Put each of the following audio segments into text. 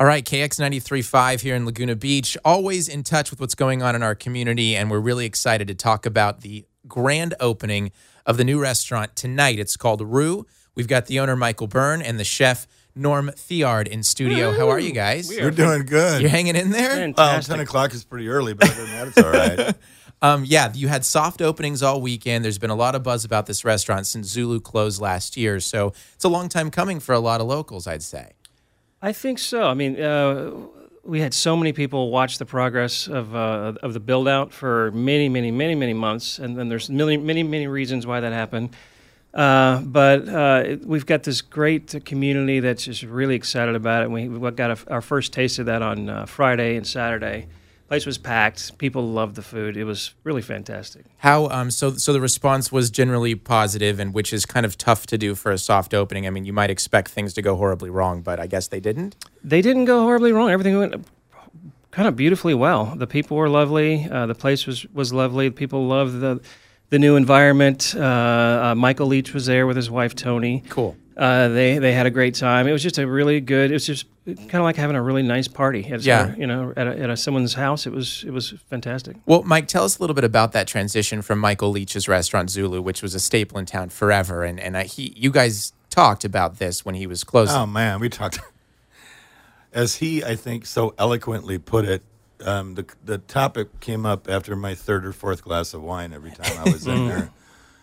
All right, KX 93.5 here in Laguna Beach, always in touch with what's going on in our community, and we're really excited to talk about the grand opening of the new restaurant tonight. It's called Rue. We've got the owner, Michael Byrne, and the chef, Norm Theard, in studio. Woo! How are you guys? We're doing good. You're hanging in there? Well, 10 o'clock is pretty early, but other than that, it's all right. Yeah, you had soft openings all weekend. There's been a lot of buzz about this restaurant since Zulu closed last year, so it's a long time coming for a lot of locals, I'd say. I think so. I mean, we had so many people watch the progress of the build out for many months, and then there's many reasons why that happened. But we've got this great community that's just really excited about it. We got our first taste of that on Friday and Saturday. Place was packed. People loved the food. It was really fantastic. How so the response was generally positive, and which is kind of tough to do for a soft opening. I mean, you might expect things to go horribly wrong, but I guess they didn't. They didn't go horribly wrong. Everything went kind of beautifully well. The people were lovely. The place was lovely. People loved the new environment. Michael Leach was there with his wife Tony. Cool. They had a great time. It was just a really good. It was just kind of like having a really nice party. At someone's house. It was fantastic. Well, Mike, tell us a little bit about that transition from Michael Leach's restaurant Zulu, which was a staple in town forever, and you guys talked about this when he was closing. Oh man, we talked. As he, I think, so eloquently put it, the topic came up after my third or fourth glass of wine every time I was in there.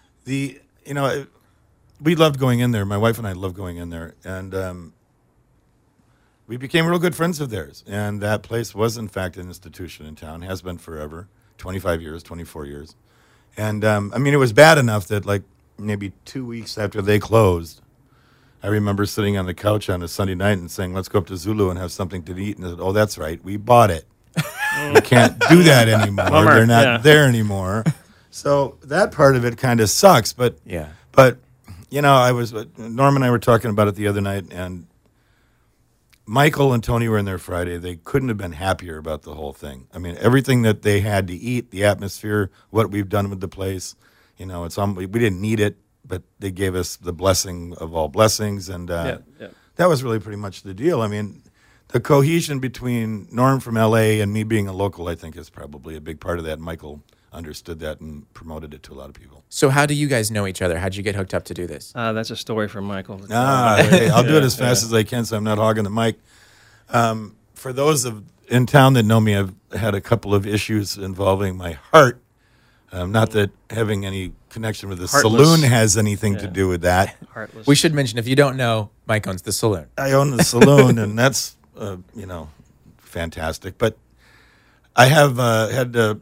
We loved going in there. My wife and I loved going in there, and we became real good friends of theirs. And that place was, in fact, an institution in town. Has been forever, 25 years, 24 years. And it was bad enough that like maybe 2 weeks after they closed, I remember sitting on the couch on a Sunday night and saying, "Let's go up to Zulu and have something to eat." And I said, "Oh, that's right, we bought it. We can't do that anymore. Bummer. They're not there anymore." So that part of it kind of sucks. But Yeah. But Norm and I were talking about it the other night, and Michael and Tony were in there Friday. They couldn't have been happier about the whole thing. I mean, everything that they had to eat, the atmosphere, what we've done with the place. We didn't need it, but they gave us the blessing of all blessings, and that was really pretty much the deal. I mean, the cohesion between Norm from L.A. and me being a local, I think, is probably a big part of that. Michael understood that and promoted it to a lot of people. So how do you guys know each other? How'd you get hooked up to do this? That's a story from Michael. Hey, I'll do it as fast as I can, so I'm not hogging the mic. For those in town that know me, I've had a couple of issues involving my heart. Not that having any connection with the saloon has anything to do with that. Heartless. We should mention, if you don't know, Mike owns the saloon. I own the saloon, and that's fantastic. But I have had the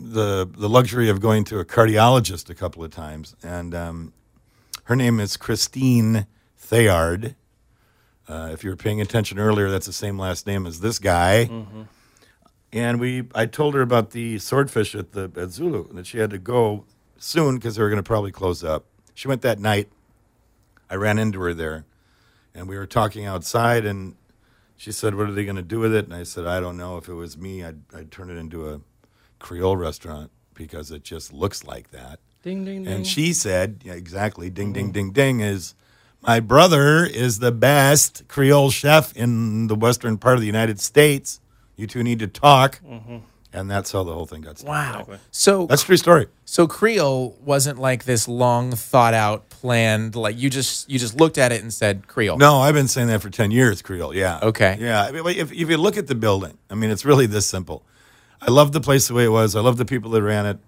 luxury of going to a cardiologist a couple of times, and her name is Christine Theard. If you were paying attention earlier, that's the same last name as this guy. Mm-hmm. And I told her about the swordfish at Zulu, and that she had to go soon because they were going to probably close up. She went that night. I ran into her there, and we were talking outside, and she said, "What are they going to do with it?" And I said, "I don't know. If it was me, I'd turn it into a Creole restaurant because it just looks like that." Ding, ding, ding. And she said, yeah, exactly, ding, ding, ding, ding, is my brother is the best Creole chef in the western part of the United States. You two need to talk. Mm-hmm. And that's how the whole thing got started. Wow. Exactly. So that's a true story. So Creole wasn't like this long thought out, planned, like you just looked at it and said Creole. No, I've been saying that for 10 years, Creole, yeah. Okay. Yeah, I mean, if you look at the building, I mean, it's really this simple. I love the place the way it was. I love the people that ran it,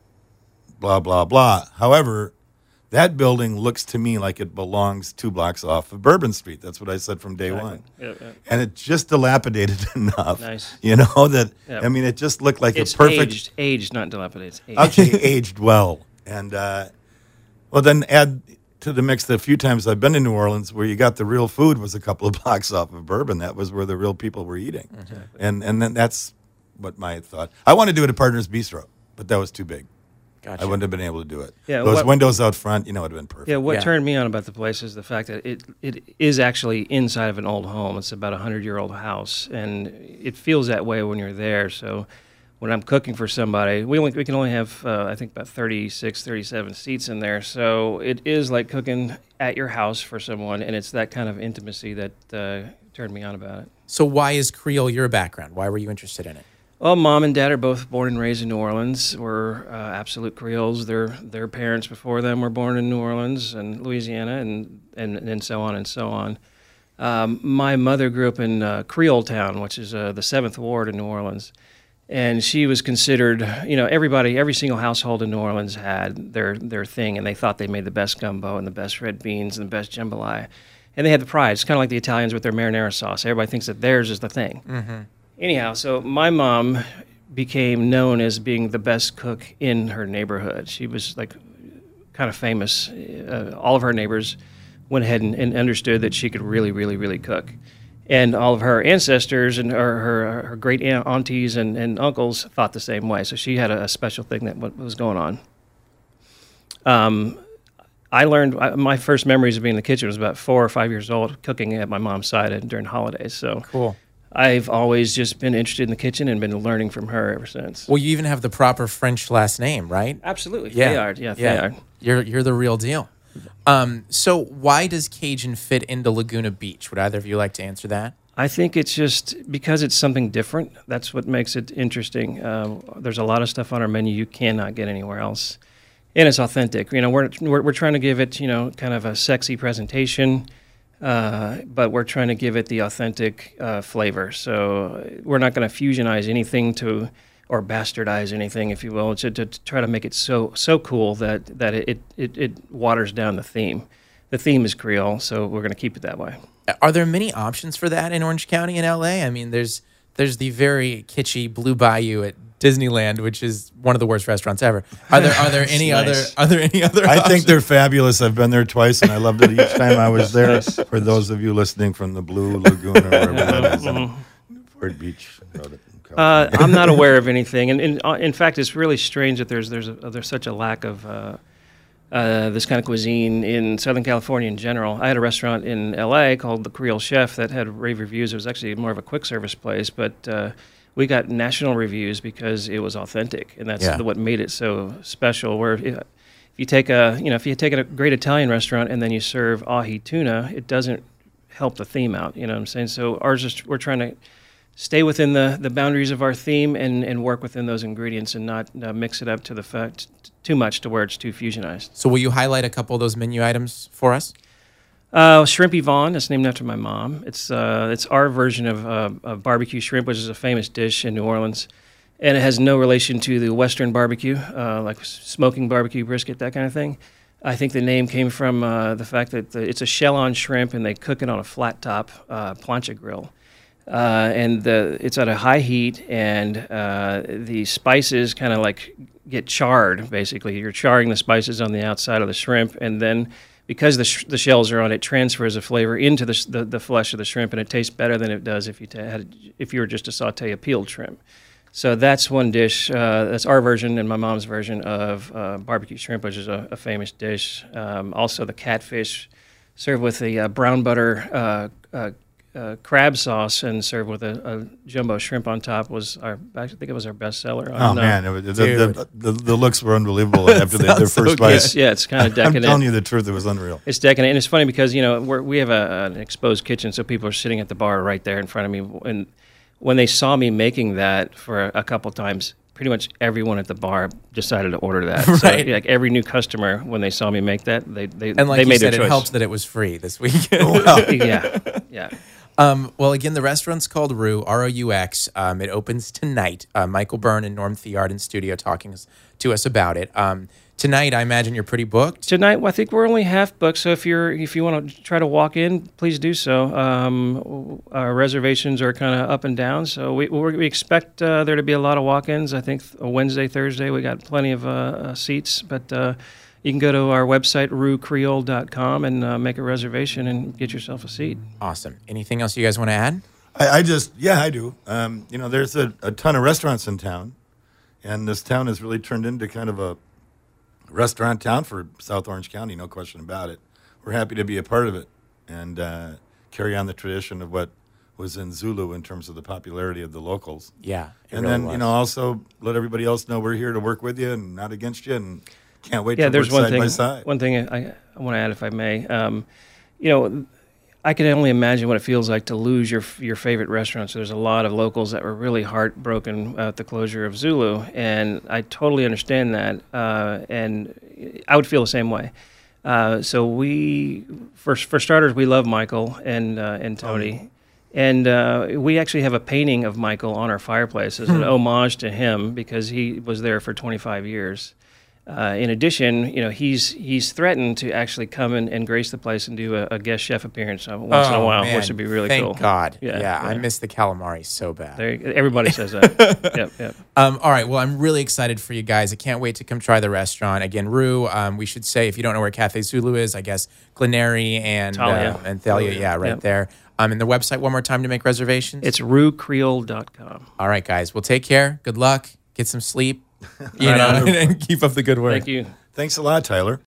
blah, blah, blah. However, that building looks to me like it belongs 2 blocks off of Bourbon Street. That's what I said from day one. Yeah. And it's just dilapidated enough. Nice. I mean, it just looked like It's a perfect... aged, not dilapidated. It's aged. Okay, aged well. And, then add to the mix the few times I've been to New Orleans where you got the real food was a couple of blocks off of Bourbon. That was where the real people were eating. Exactly. And then that's what my thought. I want to do it at Partners Bistro, but that was too big. Gotcha. I wouldn't have been able to do it. Yeah, those windows out front, it would have been perfect. Yeah, what Yeah. turned me on about the place is the fact that it is actually inside of an old home. It's about a 100-year-old house, and it feels that way when you're there. So when I'm cooking for somebody, we can only have, I think, about 36, 37 seats in there. So it is like cooking at your house for someone, and it's that kind of intimacy that turned me on about it. So why is Creole your background? Why were you interested in it? Well, mom and dad are both born and raised in New Orleans. We're absolute Creoles. Their parents before them were born in New Orleans and Louisiana, and so on and so on. My mother grew up in Creole Town, which is the 7th Ward in New Orleans. And she was considered, every single household in New Orleans had their thing, and they thought they made the best gumbo and the best red beans and the best jambalaya. And they had the pride. It's kind of like the Italians with their marinara sauce. Everybody thinks that theirs is the thing. Mm-hmm. Anyhow, so my mom became known as being the best cook in her neighborhood. She was like kind of famous. All of her neighbors went ahead and understood that she could really, really, really cook. And all of her ancestors and her great aunties and uncles thought the same way. So she had a special thing that was going on. I learned my first memories of being in the kitchen was about 4 or 5 years old, cooking at my mom's side during holidays. So cool. I've always just been interested in the kitchen and been learning from her ever since. Well, you even have the proper French last name, right? Absolutely. Yeah. Fayard. Fayard. You're the real deal. So why does Cajun fit into Laguna Beach? Would either of you like to answer that? I think it's just because it's something different. That's what makes it interesting. There's a lot of stuff on our menu you cannot get anywhere else, and it's authentic. We're trying to give it kind of a sexy presentation, but we're trying to give it the authentic flavor. So we're not going to fusionize anything or bastardize anything, if you will, to try to make it so cool that it waters down the theme. The theme is Creole, so we're going to keep it that way. Are there many options for that in Orange County and LA? I mean, there's the very kitschy Blue Bayou at Disneyland, which is one of the worst restaurants ever. Are there any nice. other I think they're fabulous. I've been there twice, and I loved it each time I was there. For those of you listening from the Blue Lagoon or wherever that is, Newport Beach. I'm not aware of anything, and in fact, it's really strange that there's such a lack of this kind of cuisine in Southern California in general. I had a restaurant in LA called the Creole Chef that had rave reviews. It was actually more of a quick service place, but we got national reviews because it was authentic, and that's what made it so special. Where if you take a great Italian restaurant and then you serve ahi tuna, it doesn't help the theme out. You know what I'm saying? So we're trying to stay within the boundaries of our theme and work within those ingredients and not mix it up to the fact too much to where it's too fusionized. So will you highlight a couple of those menu items for us? Shrimp Yvonne, it's named after my mom. It's our version of barbecue shrimp, which is a famous dish in New Orleans. And it has no relation to the Western barbecue, like smoking barbecue brisket, that kind of thing. I think the name came from the fact that it's a shell-on shrimp and they cook it on a flat-top plancha grill. And it's at a high heat, and the spices kind of like get charred, basically. You're charring the spices on the outside of the shrimp, and then because the shells are on it, transfers the flavor into the flesh of the shrimp, and it tastes better than it does if you were just to saute a peeled shrimp. So that's one dish. That's our version and my mom's version of barbecue shrimp, which is a famous dish. Also, the catfish served with a brown butter crab sauce and served with a jumbo shrimp on top I think it was our best seller. Man, the looks were unbelievable after their first bite. Yeah, it's kind of decadent. I'm telling you the truth, it was unreal. It's decadent, and it's funny because we have an exposed kitchen, so people are sitting at the bar right there in front of me, and when they saw me making that for a couple times, pretty much everyone at the bar decided to order that. Right. So, like every new customer, when they saw me make that, they and like they you made said, their choice. it helps that it was free this week. Yeah. Well, again, the restaurant's called Roux, R-O-U-X. It opens tonight. Michael Byrne and Norm Thiard in studio talking to us about it. Tonight, I imagine you're pretty booked. Tonight, I think we're only half booked. So if you want to try to walk in, please do so. Our reservations are kind of up and down, so we expect there to be a lot of walk-ins. I think Wednesday, Thursday, we got plenty of seats, but you can go to our website, rouxcreole.com, and make a reservation and get yourself a seat. Awesome. Anything else you guys want to add? I do. There's a ton of restaurants in town, and this town has really turned into kind of a restaurant town for South Orange County, no question about it. We're happy to be a part of it and carry on the tradition of what was in Zulu in terms of the popularity of the locals. Yeah, and really then, also let everybody else know we're here to work with you and not against you, and can't wait to work side by side. One thing I want to add, if I may. I can only imagine what it feels like to lose your favorite restaurant. So there's a lot of locals that were really heartbroken at the closure of Zulu, and I totally understand that. And I would feel the same way. So we, for starters, we love Michael and Tony. And we actually have a painting of Michael on our fireplace as an homage to him because he was there for 25 years. In addition, he's threatened to actually come and grace the place and do a guest chef appearance once in a while, man. which would be really Thank cool. God. Yeah, I miss the calamari so bad. Everybody says that. Yep. All right. Well, I'm really excited for you guys. I can't wait to come try the restaurant. Again, Rue, we should say, if you don't know where Cafe Zulu is, I guess Glenary and Thalia, right there. And the website one more time to make reservations? It's ruecreole.com. All right, guys. Well, take care. Good luck. Get some sleep. And keep up the good work. Thank you. Thanks a lot, Tyler.